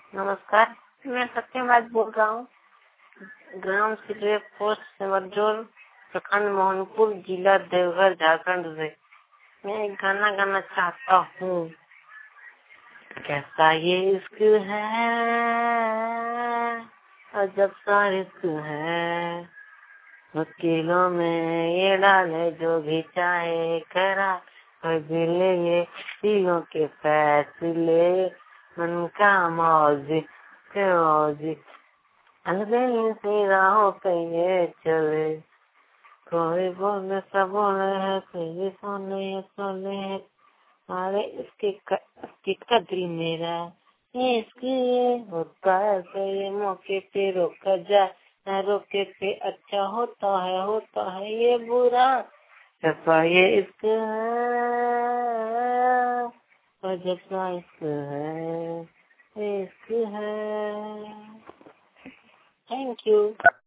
नमस्कार, मैं सत्यवाद बोल रहा हूँ। ग्राम सिले पोस्ट सेवरजोर, प्रखंड मोहनपुर, जिला देवघर, झारखंड से। मैं एक गाना गाना चाहता हूँ। कैसा ये इश्क है, अजब सा इश्क है, मुश्किलों में ये डाले जो भी चाहे करा, कभी ले ये दिलों के फैसले, मन का मौज अलबेली सी राहों पे ये चले, कोई बोले सब बोले है, कोई सोने है, अरे इसकी कदरी मेरा ये इसकी होता है, तो ये मौके पे रोका जाए, न रोके पे अच्छा होता है ये बुरा, जैसा ये इश्क है, और जैसा इश्क है, इश्क है। Thank you.